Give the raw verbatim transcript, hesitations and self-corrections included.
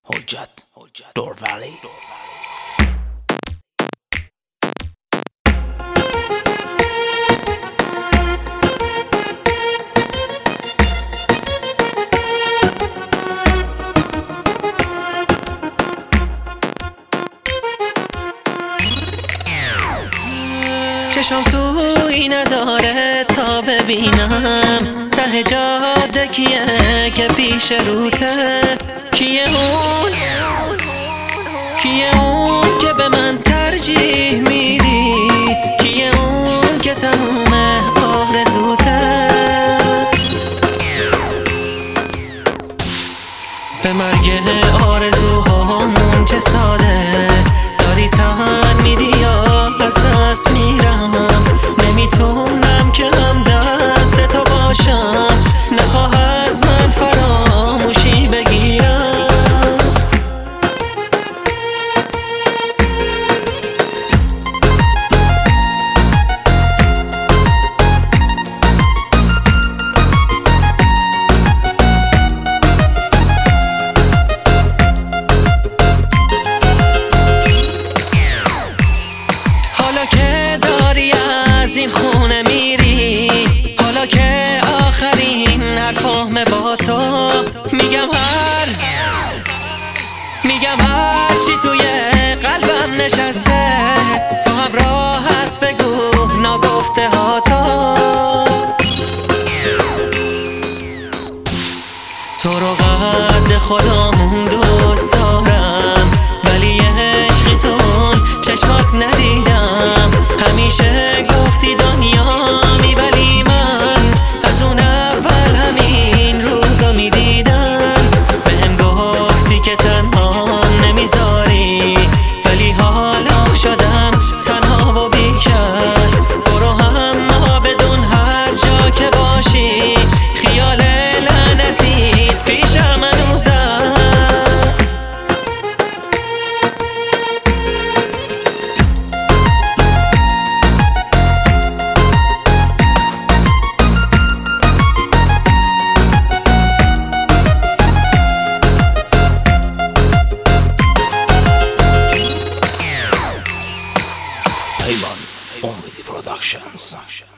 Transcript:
حجت دور ولی چشم سویی نداره تا ببینم ته جاده کیه که پیش روته، کیه اون کیه اون که به من ترجیح میدی، کیه اون که تموم آرزوته. به مرگ آرزوهامون چه ساده داری تن میدی یا از دست میرم، نمیتونم که هم دست تو باشم، نخواه از من فراموشی بگیرم. حالا که داری از این خونه میری، حالا که آخرین حرفام با تو میگم، هر میگم هر چی توی قلبم نشسته، تو هم راحت بگو ناگفته ها تو. تو رو قد خودمون دوست دارم، ولی عشقی تون چشمات ندیدم. همیشه گفتی دنیامی ولی من از اون اول همین روزا میدیدم. بهم گفتی که تنها نمیذاری، ولی حالا شدم تنها و بیکس. برو اما بدون هر جا که باشی، خیال لعنتیت پیشم هنوز هست. Ayman Omidi Productions.